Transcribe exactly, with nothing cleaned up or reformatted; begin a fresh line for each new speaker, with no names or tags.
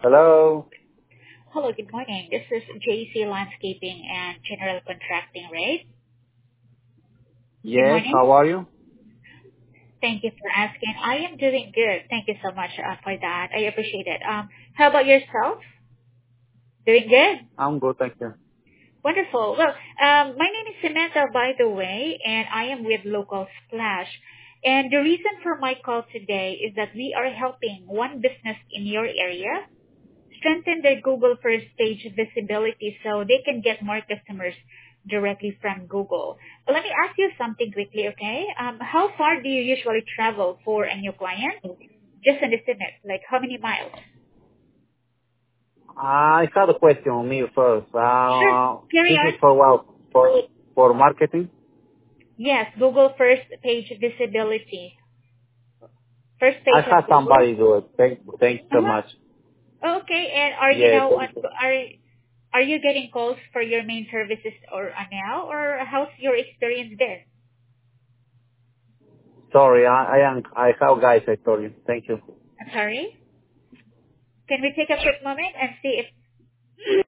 Hello.
Hello, good morning. This is J C Landscaping and General Contracting, right? Good
Yes,
morning.
how are you?
Thank you for asking. I am doing good. Thank you so much uh, for that. I appreciate it. Um, how about yourself? Doing good?
I'm good, thank you.
Wonderful. Well, um, my name is Samantha, by the way, and I am with Local Splash. And the reason for my call today is that we are helping one business in your area strengthen their Google first page visibility so they can get more customers directly from Google. But let me ask you something quickly, okay? Um, how far do you usually travel for a new client? Just an estimate, like how many miles?
I had a question on me first.
Sure.
Uh,
Carry
this is
on.
for what? For, for marketing?
Yes, Google first page visibility. First
I
page
had
of Google.
somebody do it. Thank, thanks so
Uh-huh.
much.
Okay, and are you
Yes.
now on, are are you getting calls for your main services or uh, now, or how's your experience been?
Sorry, I, I am, I have guys, I told you. Thank you.
I'm sorry. Can we take a quick moment and see if